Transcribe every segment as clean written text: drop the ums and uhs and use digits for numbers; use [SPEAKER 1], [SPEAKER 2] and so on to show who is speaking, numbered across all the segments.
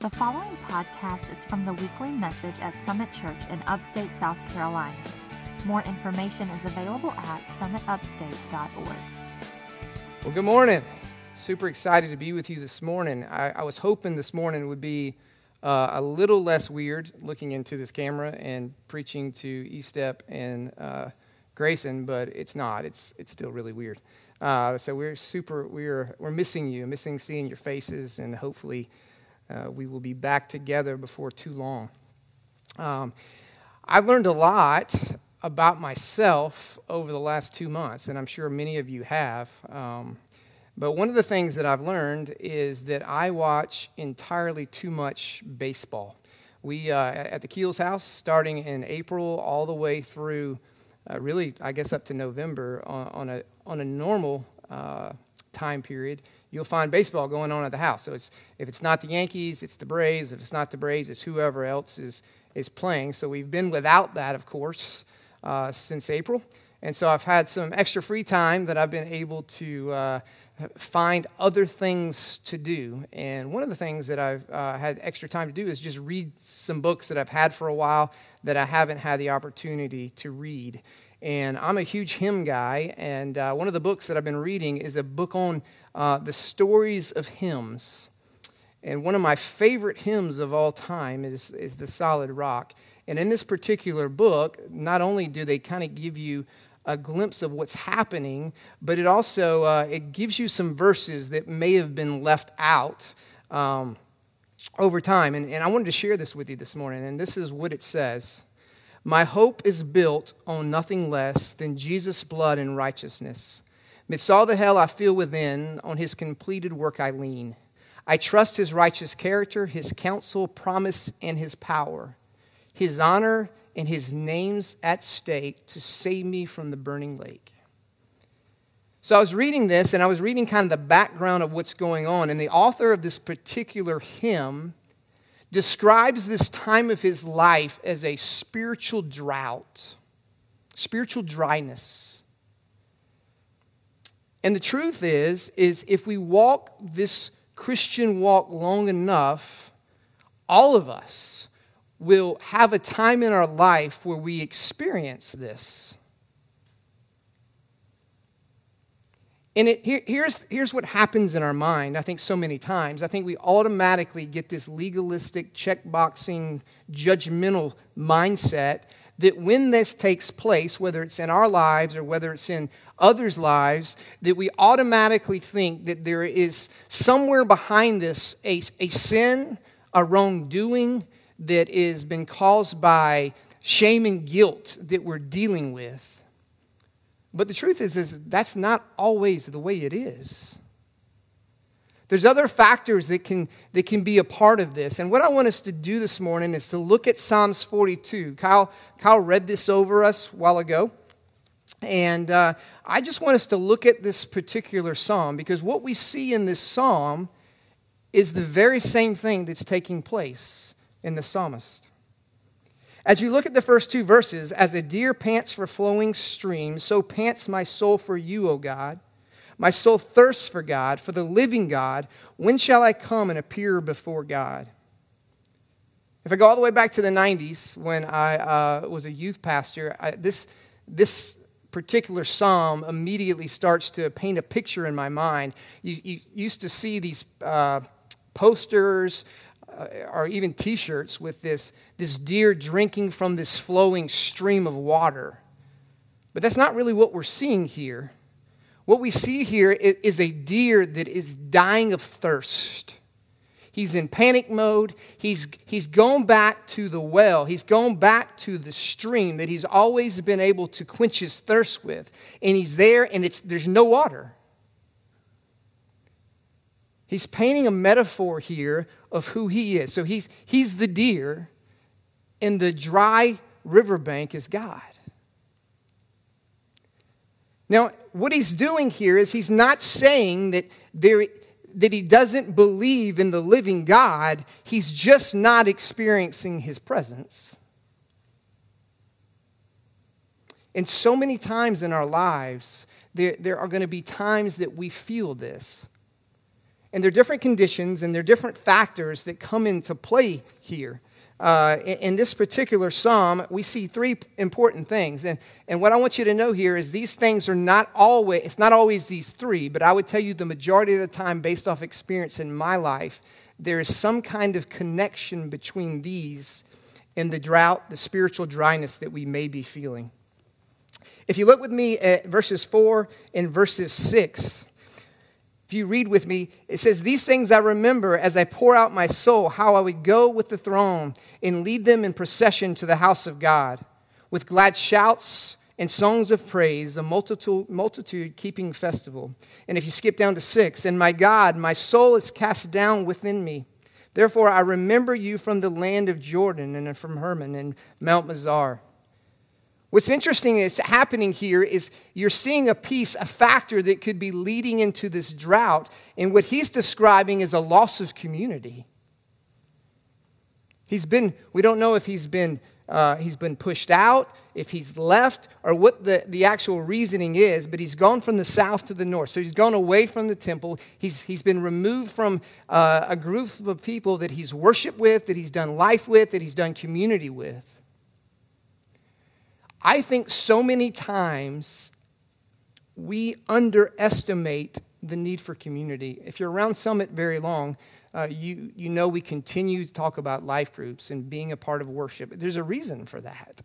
[SPEAKER 1] The following podcast is from the weekly message at Summit Church in upstate South Carolina. More information is available at summitupstate.org.
[SPEAKER 2] Well, good morning. Super excited to be with you this morning. I was hoping this morning would be a little less weird looking into this camera and preaching to Estep and Grayson, but it's not. It's still really weird. So we're missing you, missing seeing your faces, and hopefully we will be back together before too long. I've learned a lot about myself over the last 2 months, and I'm sure many of you have. But one of the things that I've learned is that I watch entirely too much baseball. We, at the Keels house, starting in April all the way through, really, I guess up to November, on a normal time period, you'll find baseball going on at the house. So if it's not the Yankees, it's the Braves. If it's not the Braves, it's whoever else is playing. So we've been without that, of course, since April. And so I've had some extra free time that I've been able to find other things to do. And one of the things that I've had extra time to do is just read some books that I've had for a while that I haven't had the opportunity to read. And I'm a huge hymn guy, and one of the books that I've been reading is a book on the stories of hymns. And one of my favorite hymns of all time is The Solid Rock. And in this particular book, not only do they kind of give you a glimpse of what's happening, but it also it gives you some verses that may have been left out over time. And I wanted to share this with you this morning, and this is what it says. My hope is built on nothing less than Jesus' blood and righteousness. Midst all the hell I feel within, on his completed work I lean. I trust his righteous character, his counsel, promise, and his power. His honor and his name's at stake to save me from the burning lake. So I was reading this, and I was reading kind of the background of what's going on. And the author of this particular hymn describes this time of his life as a spiritual drought, spiritual dryness. And the truth is if we walk this Christian walk long enough, all of us will have a time in our life where we experience this. And here's what happens in our mind, I think so many times. I think we automatically get this legalistic, checkboxing, judgmental mindset that when this takes place, whether it's in our lives or whether it's in others' lives, that we automatically think that there is somewhere behind this a sin, a wrongdoing that has been caused by shame and guilt that we're dealing with. But the truth is that's not always the way it is. There's other factors that can be a part of this. And what I want us to do this morning is to look at Psalms 42. Kyle read this over us a while ago. And I just want us to look at this particular psalm, because what we see in this psalm is the very same thing that's taking place in the psalmist. As you look at the first two verses, as a deer pants for flowing streams, so pants my soul for you, O God. My soul thirsts for God, for the living God. When shall I come and appear before God? If I go all the way back to the 90s, when I was a youth pastor, this particular psalm immediately starts to paint a picture in my mind. You used to see these posters or even T-shirts with this deer drinking from this flowing stream of water. But that's not really what we're seeing here. What we see here is a deer that is dying of thirst. He's in panic mode. He's gone back to the well. He's gone back to the stream that he's always been able to quench his thirst with. And he's there, and there's no water. He's painting a metaphor here of who he is. So he's the deer, and the dry riverbank is God. Now, what he's doing here is he's not saying that he doesn't believe in the living God. He's just not experiencing his presence. And so many times in our lives, there are going to be times that we feel this. And there are different conditions and there are different factors that come into play here. In this particular psalm, we see three important things. And what I want you to know here is these things are not always, it's not always these three, but I would tell you the majority of the time, based off experience in my life, there is some kind of connection between these and the drought, the spiritual dryness that we may be feeling. If you look with me at verses 4 and verses 6, if you read with me, it says, "These things I remember as I pour out my soul, how I would go with the throng and lead them in procession to the house of God, with glad shouts and songs of praise, the multitude keeping festival." And if you skip down to 6, "And my God, my soul is cast down within me. Therefore I remember you from the land of Jordan and from Hermon and Mount Mizar." What's interesting is happening here is you're seeing a piece, a factor that could be leading into this drought. And what he's describing is a loss of community. We don't know if he's been pushed out, if he's left, or what the actual reasoning is, but he's gone from the south to the north. So he's gone away from the temple. He's been removed from a group of people that he's worshiped with, that he's done life with, that he's done community with. I think so many times we underestimate the need for community. If you're around Summit very long, you know we continue to talk about life groups and being a part of worship. There's a reason for that.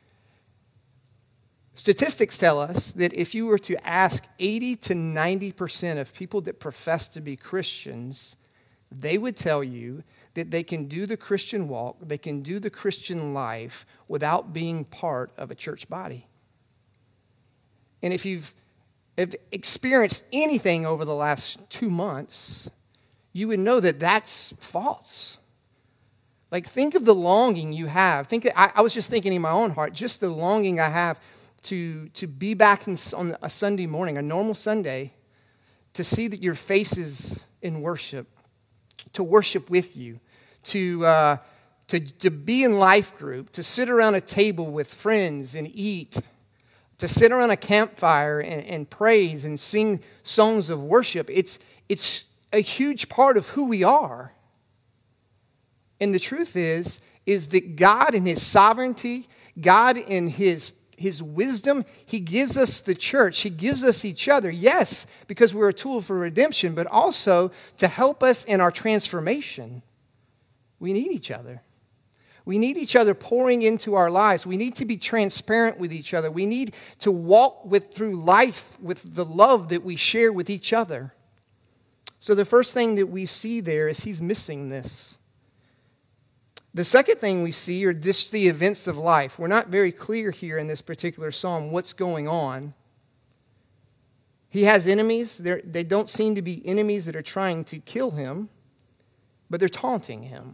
[SPEAKER 2] Statistics tell us that if you were to ask 80 to 90% of people that profess to be Christians, they would tell you that they can do the Christian walk, they can do the Christian life without being part of a church body. And if you've experienced anything over the last 2 months, you would know that that's false. Like, think of the longing you have. I was just thinking in my own heart, just the longing I have to be back on a Sunday morning, a normal Sunday, to see that your faces in worship, to worship with you, to be in life group, to sit around a table with friends and eat, to sit around a campfire and praise and sing songs of worship. It's a huge part of who we are. And the truth is that God in His sovereignty, God in His wisdom, He gives us the church. He gives us each other. Yes, because we're a tool for redemption, but also to help us in our transformation. We need each other. We need each other pouring into our lives. We need to be transparent with each other. We need to walk through life with the love that we share with each other. So the first thing that we see there is he's missing this. The second thing we see are just the events of life. We're not very clear here in this particular psalm what's going on. He has enemies. They don't seem to be enemies that are trying to kill him, but they're taunting him.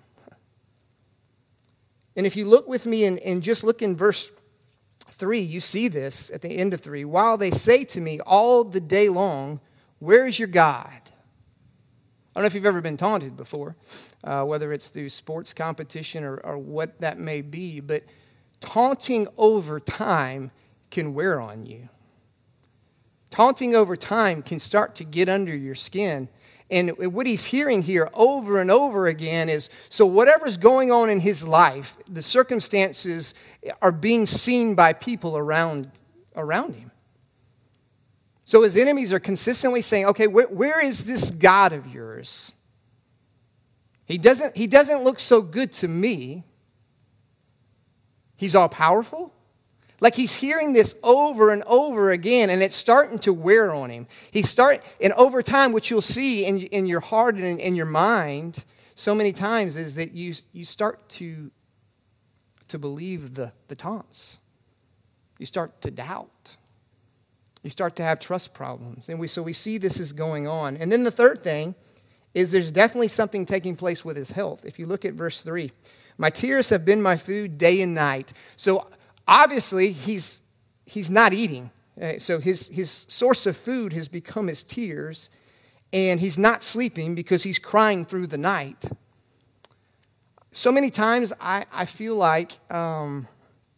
[SPEAKER 2] And if you look with me and just look in verse 3, you see this at the end of 3. "While they say to me all the day long, 'Where is your God?'" I don't know if you've ever been taunted before, whether it's through sports competition or what that may be, but taunting over time can wear on you. Taunting over time can start to get under your skin. And what he's hearing here over and over again is, so whatever's going on in his life, the circumstances are being seen by people around him. So his enemies are consistently saying, okay, where is this God of yours? He doesn't look so good to me. He's all powerful. Like, he's hearing this over and over again, and it's starting to wear on him. And over time, what you'll see in your heart and in your mind so many times is that you start to believe the taunts. You start to doubt. You start to have trust problems. And so we see this is going on. And then the third thing is there's definitely something taking place with his health. If you look at verse 3, "My tears have been my food day and night." So obviously, he's not eating. So his source of food has become his tears, and he's not sleeping because he's crying through the night. So many times I feel like that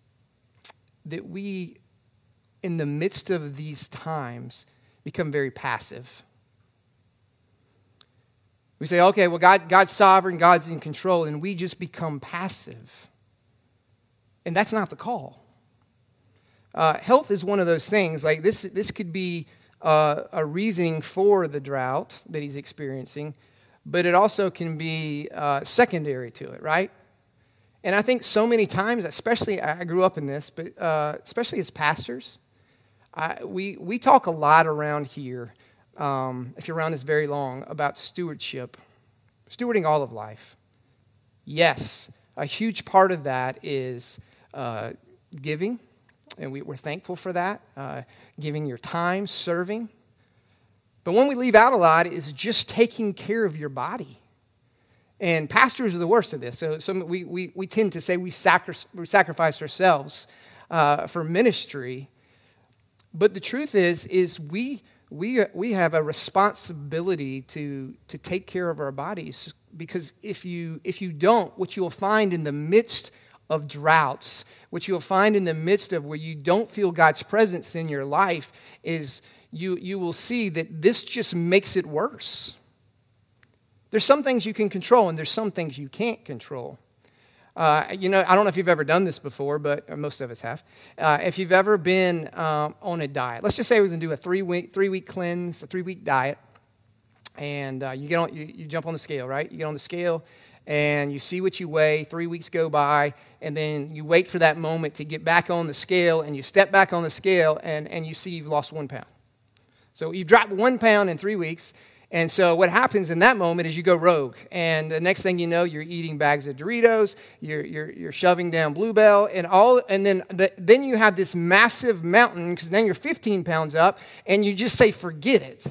[SPEAKER 2] we, in the midst of these times, become very passive. We say, okay, well, God's sovereign, God's in control, and we just become passive. And that's not the call. Health is one of those things. Like this could be a reasoning for the drought that he's experiencing, but it also can be secondary to it, right? And I think so many times, especially, I grew up in this, but especially as pastors, we talk a lot around here, if you're around this very long, about stewardship, stewarding all of life. Yes, a huge part of that is giving, and we're thankful for that, giving your time, serving. But one we leave out a lot is just taking care of your body. And pastors are the worst of this. So we tend to say we sacrifice ourselves for ministry. But the truth is we have a responsibility to take care of our bodies, because if you don't, what you'll find in the midst of droughts, what you'll find in the midst of where you don't feel God's presence in your life, is you will see that this just makes it worse. There's some things you can control, and there's some things you can't control. I don't know if you've ever done this before, but most of us have. If you've ever been on a diet, let's just say we're going to do a three-week cleanse, a 3-week diet, and you jump on the scale, right? You get on the scale, and you see what you weigh. 3 weeks go by, and then you wait for that moment to get back on the scale, and you step back on the scale, and you see you've lost 1 pound. So you dropped 1 pound in 3 weeks. And so what happens in that moment is you go rogue, and the next thing you know, you're eating bags of Doritos, you're shoving down Bluebell, and then you have this massive mountain, because then you're 15 pounds up, and you just say, forget it.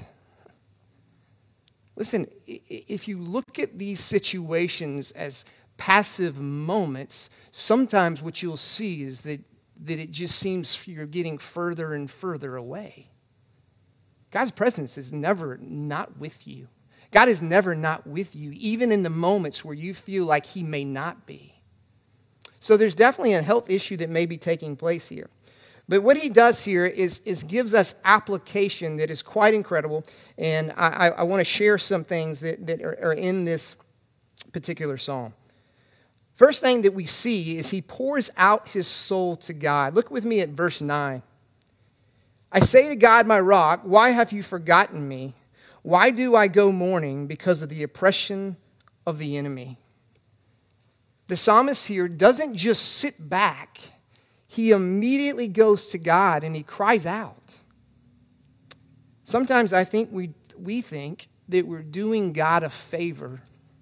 [SPEAKER 2] Listen, if you look at these situations as passive moments, sometimes what you'll see is that it just seems you're getting further and further away. God's presence is never not with you. God is never not with you, even in the moments where you feel like he may not be. So there's definitely a health issue that may be taking place here. But what he does here is gives us application that is quite incredible. And I want to share some things that are in this particular psalm. First thing that we see is he pours out his soul to God. Look with me at verse 9. I say to God, my rock, why have you forgotten me? Why do I go mourning because of the oppression of the enemy? The psalmist here doesn't just sit back. He immediately goes to God and he cries out. Sometimes I think we think that we're doing God a favor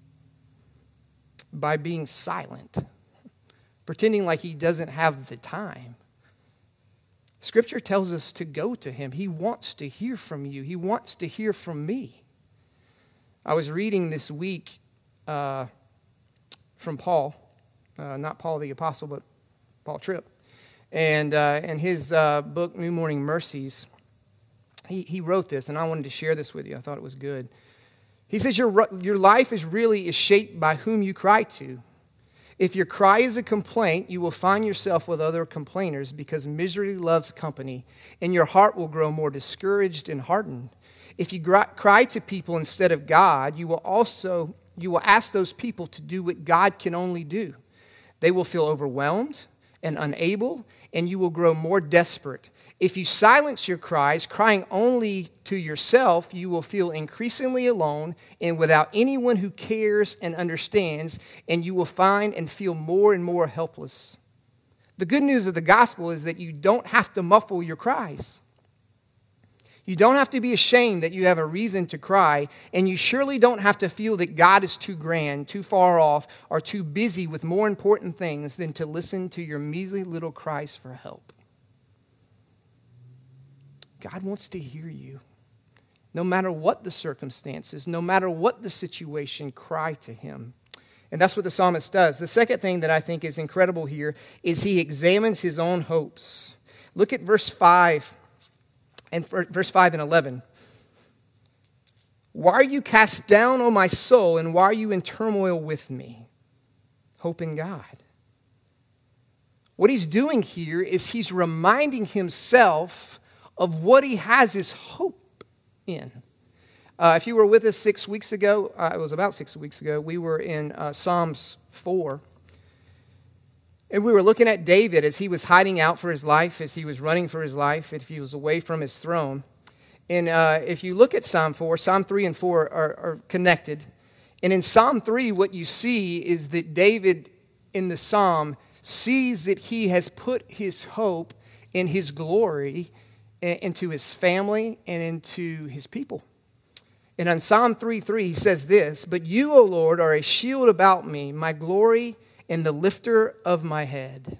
[SPEAKER 2] by being silent, pretending like he doesn't have the time. Scripture tells us to go to him. He wants to hear from you. He wants to hear from me. I was reading this week from Paul, not Paul the Apostle, but Paul Tripp. And in his book, New Morning Mercies, he wrote this, and I wanted to share this with you. I thought it was good. He says, your life is shaped by whom you cry to. If your cry is a complaint, you will find yourself with other complainers, because misery loves company, and your heart will grow more discouraged and hardened. If you cry to people instead of God, you will ask those people to do what God can only do. They will feel overwhelmed and unable, and you will grow more desperate. If you silence your cries, crying only to yourself, you will feel increasingly alone and without anyone who cares and understands, and you will find and feel more and more helpless. The good news of the gospel is that you don't have to muffle your cries. You don't have to be ashamed that you have a reason to cry, and you surely don't have to feel that God is too grand, too far off, or too busy with more important things than to listen to your measly little cries for help. God wants to hear you. No matter what the circumstances, no matter what the situation, cry to him. And that's what the psalmist does. The second thing that I think is incredible here is he examines his own hopes. Look at verse 5 and 11. Why are you cast down, O my soul, and why are you in turmoil with me? Hope in God. What he's doing here is he's reminding himself of what he has his hope in. If you were with us 6 weeks ago, it was about 6 weeks ago, we were in Psalms 4. And we were looking at David as he was hiding out for his life, as he was running for his life, if he was away from his throne. And if you look at Psalm 4, Psalm 3 and 4 are connected. And in Psalm 3, what you see is that David in the psalm sees that he has put his hope in his glory into his family and into his people. And on Psalm 3:3, he says this, "But you, O Lord, are a shield about me, my glory and the lifter of my head."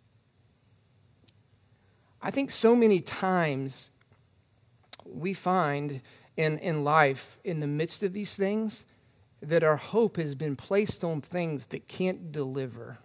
[SPEAKER 2] I think so many times we find in life, in the midst of these things, that our hope has been placed on things that can't deliver,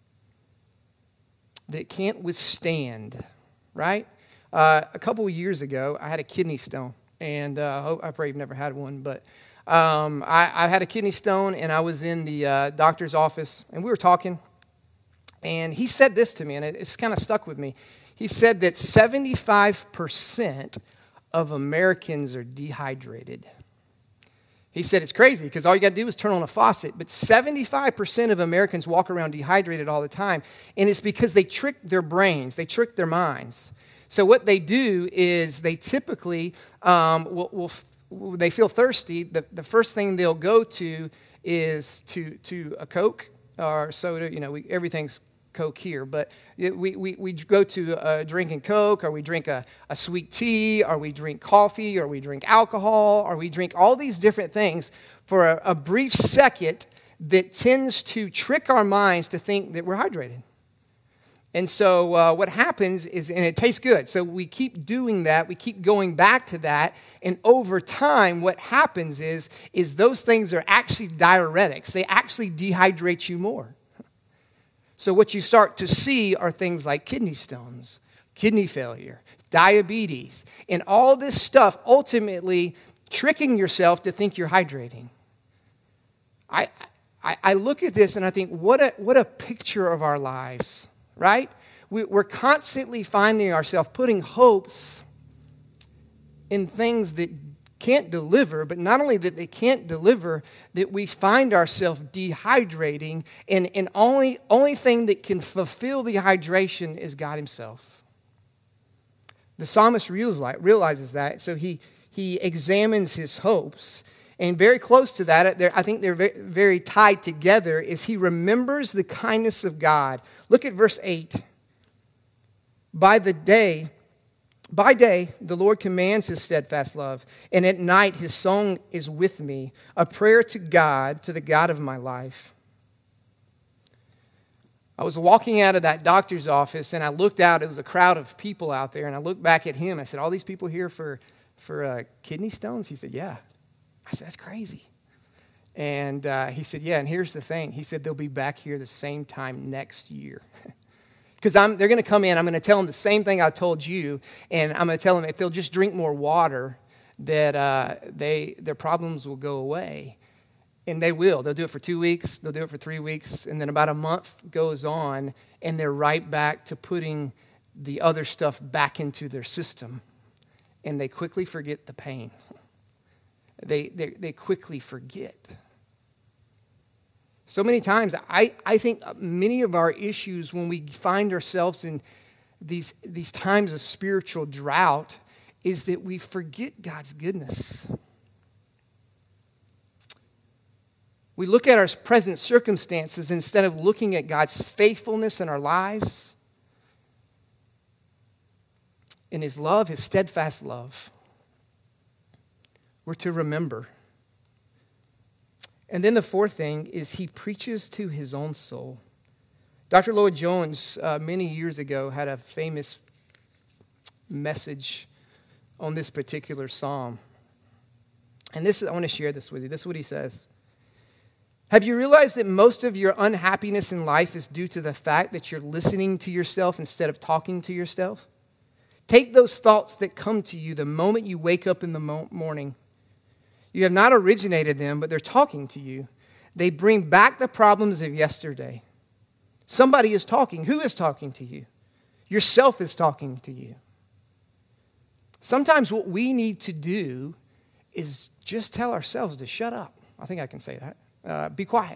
[SPEAKER 2] that can't withstand, right? A couple of years ago, I had a kidney stone, and I pray you've never had one, but I had a kidney stone, and I was in the doctor's office, and we were talking, and he said this to me, and it's kind of stuck with me. He said that 75% of Americans are dehydrated. He said it's crazy because all you got to do is turn on a faucet, but 75% of Americans walk around dehydrated all the time, and it's because they trick their brains, they trick their minds. So what they do is they typically they feel thirsty. The first thing they'll go to is to a Coke or soda. You know, everything's Coke here, but we go to drinking Coke, or we drink a sweet tea, or we drink coffee, or we drink alcohol, or we drink all these different things for a brief second that tends to trick our minds to think that we're hydrated. And so what happens is, and it tastes good, so we keep doing that, we keep going back to that, and over time what happens is those things are actually diuretics. They actually dehydrate you more. So what you start to see are things like kidney stones, kidney failure, diabetes, and all this stuff ultimately tricking yourself to think you're hydrating. I look at this and I think, what a picture of our lives, right? We're constantly finding ourselves putting hopes in things that can't deliver, but not only that they can't deliver, that we find ourselves dehydrating, and only thing that can fulfill the hydration is God himself. The psalmist realizes that, so he examines his hopes, and very close to that, I think they're very, very tied together, is he remembers the kindness of God. Look at verse 8. By day, the Lord commands his steadfast love, and at night his song is with me, a prayer to God, to the God of my life. I was walking out of that doctor's office, and I looked out. It was a crowd of people out there, and I looked back at him. I said, "All these people here for kidney stones?" He said, "Yeah." I said, "That's crazy." And he said, "Yeah, and here's the thing." He said, "They'll be back here the same time next year." Because they're going to come in, I'm going to tell them the same thing I told you, and I'm going to tell them if they'll just drink more water, that their problems will go away. And they will. They'll do it for 2 weeks, they'll do it for 3 weeks, and then about a month goes on, and they're right back to putting the other stuff back into their system. And they quickly forget the pain. They quickly forget. So many times, I think many of our issues when we find ourselves in these times of spiritual drought is that we forget God's goodness. We look at our present circumstances instead of looking at God's faithfulness in our lives and his love, his steadfast love. We're to remember. And then the fourth thing is he preaches to his own soul. Dr. Lloyd Jones, many years ago, had a famous message on this particular psalm. And I want to share this with you. This is what he says. Have you realized that most of your unhappiness in life is due to the fact that you're listening to yourself instead of talking to yourself? Take those thoughts that come to you the moment you wake up in the morning. You have not originated them, but they're talking to you. They bring back the problems of yesterday. Somebody is talking. Who is talking to you? Yourself is talking to you. Sometimes what we need to do is just tell ourselves to shut up. I think I can say that. Be quiet.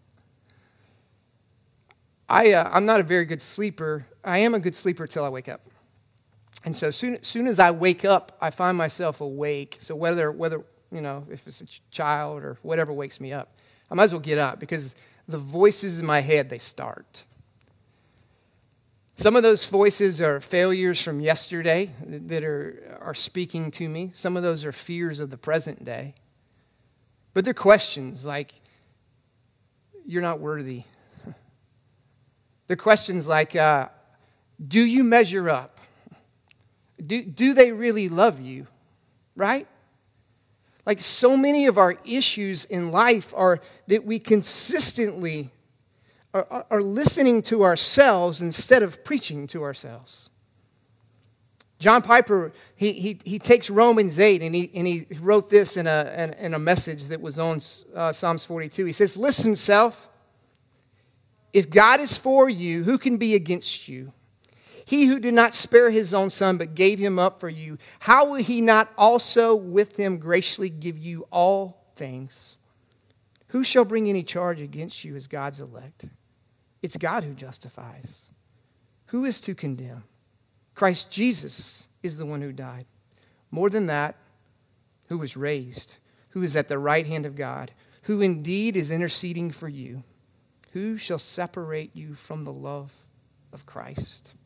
[SPEAKER 2] I'm not a very good sleeper. I am a good sleeper till I wake up. And so soon as I wake up, I find myself awake. So whether if it's a child or whatever wakes me up, I might as well get up because the voices in my head, they start. Some of those voices are failures from yesterday that are speaking to me. Some of those are fears of the present day. But they're questions like, you're not worthy. They're questions like, do you measure up? Do they really love you? Right? Like so many of our issues in life are that we consistently are listening to ourselves instead of preaching to ourselves. John Piper, he takes Romans 8 and he wrote this in a message that was on Psalms 42. He says, listen, self, if God is for you, who can be against you? He who did not spare his own son, but gave him up for you, how will he not also with him graciously give you all things? Who shall bring any charge against you as God's elect? It's God who justifies. Who is to condemn? Christ Jesus is the one who died. More than that, who was raised, who is at the right hand of God, who indeed is interceding for you. Who shall separate you from the love of Christ?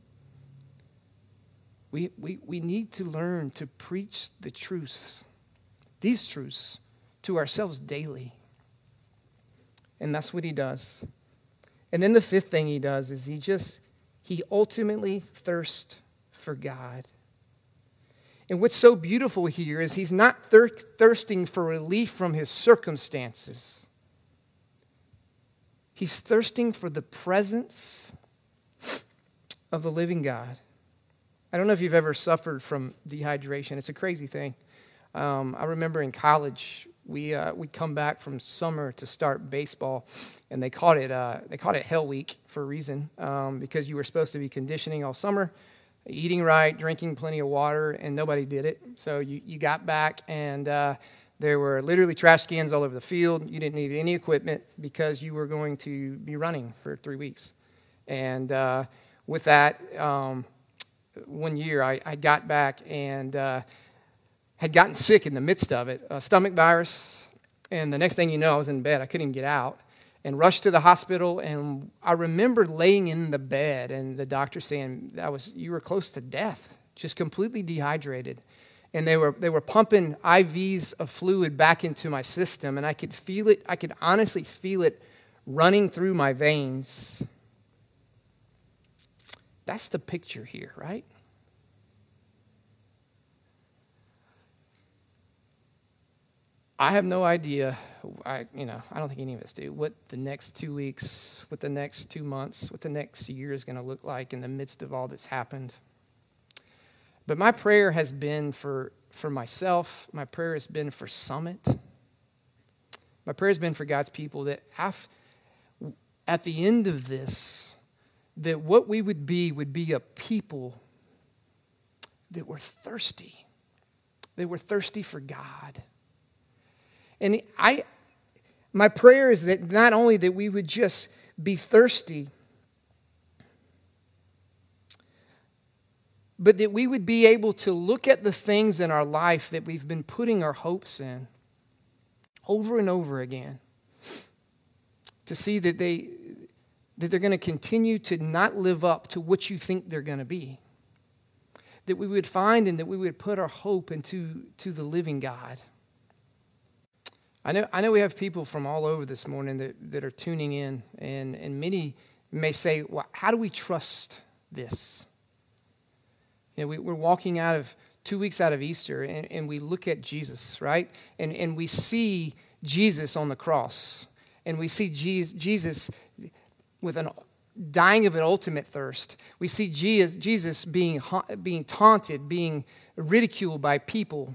[SPEAKER 2] We need to learn to preach the truths, these truths, to ourselves daily. And that's what he does. And then the fifth thing he does is he ultimately thirsts for God. And what's so beautiful here is he's not thirsting for relief from his circumstances. He's thirsting for the presence of the living God. I don't know if you've ever suffered from dehydration. It's a crazy thing. I remember in college, we come back from summer to start baseball, and they called it Hell Week for a reason, because you were supposed to be conditioning all summer, eating right, drinking plenty of water, and nobody did it. So you got back, and there were literally trash cans all over the field. You didn't need any equipment because you were going to be running for 3 weeks. And with that, one year I got back and had gotten sick in the midst of it, a stomach virus, and the next thing you know, I was in bed. I couldn't even get out, and rushed to the hospital. And I remember laying in the bed, and the doctor saying you were close to death, just completely dehydrated. And they were pumping IVs of fluid back into my system, and I could feel it. I could honestly feel it running through my veins. That's the picture here, right? I have no idea, I don't think any of us do, what the next 2 weeks, what the next 2 months, what the next year is going to look like in the midst of all that's happened. But my prayer has been for myself, my prayer has been for Summit. My prayer has been for God's people that at the end of this, that what we would be a people that were thirsty. They were thirsty for God. And my prayer is that not only that we would just be thirsty, but that we would be able to look at the things in our life that we've been putting our hopes in over and over again, to see that they're going to continue to not live up to what you think they're going to be. That we would find and that we would put our hope into the living God. I know we have people from all over this morning that are tuning in, and many may say, well, how do we trust this? We're walking out of 2 weeks out of Easter, and we look at Jesus, right? And we see Jesus on the cross, and we see Jesus with dying of an ultimate thirst. We see Jesus being taunted, being ridiculed by people.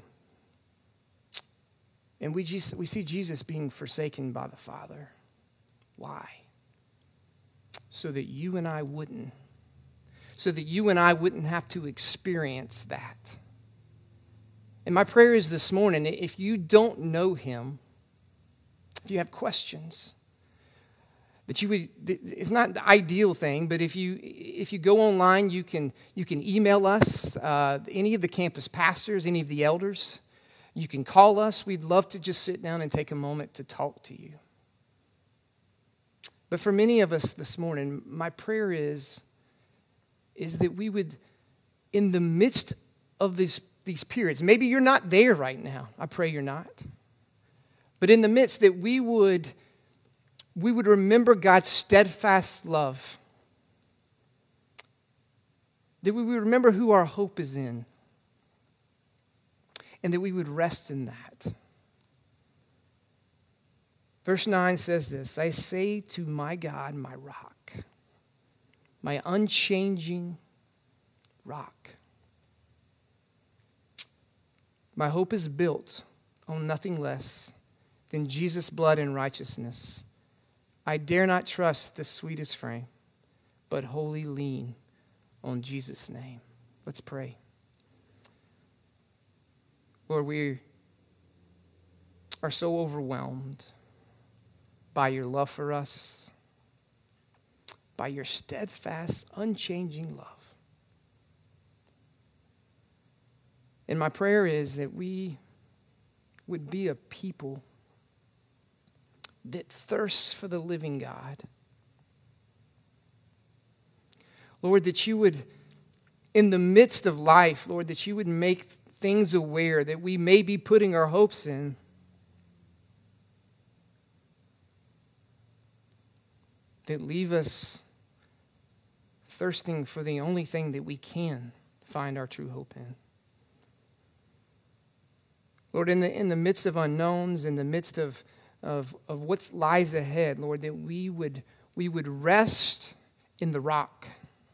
[SPEAKER 2] And we see Jesus being forsaken by the Father. Why? So that you and I wouldn't. So that you and I wouldn't have to experience that. And my prayer is this morning, if you don't know him, if you have questions, that you would, it's not the ideal thing, but if you go online, you can email us, any of the campus pastors, any of the elders. You can call us. We'd love to just sit down and take a moment to talk to you. But for many of us this morning, my prayer is that we would, in the midst of these periods, maybe you're not there right now. I pray you're not. But in the midst, that we would remember God's steadfast love. That we would remember who our hope is in. And that we would rest in that. Verse 9 says this, I say to my God, my rock, my unchanging rock. My hope is built on nothing less than Jesus' blood and righteousness. I dare not trust the sweetest frame, but wholly lean on Jesus' name. Let's pray. Lord, we are so overwhelmed by your love for us, by your steadfast, unchanging love. And my prayer is that we would be a people that thirsts for the living God. Lord, that you would, in the midst of life, Lord, that you would make things aware that we may be putting our hopes in. That leave us thirsting for the only thing that we can find our true hope in. Lord, in the midst of unknowns, in the midst of what lies ahead, Lord, that we would rest in the rock.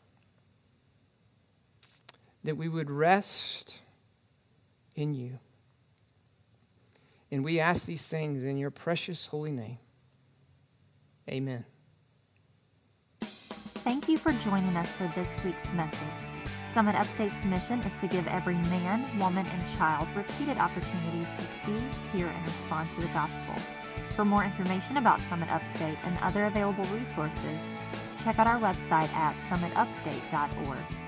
[SPEAKER 2] That we would rest in you. And we ask these things in your precious holy name. Amen.
[SPEAKER 1] Thank you for joining us for this week's message. Summit Upstate's mission is to give every man, woman, and child repeated opportunities to see, hear, and respond to the gospel. For more information about Summit Upstate and other available resources, check out our website at summitupstate.org.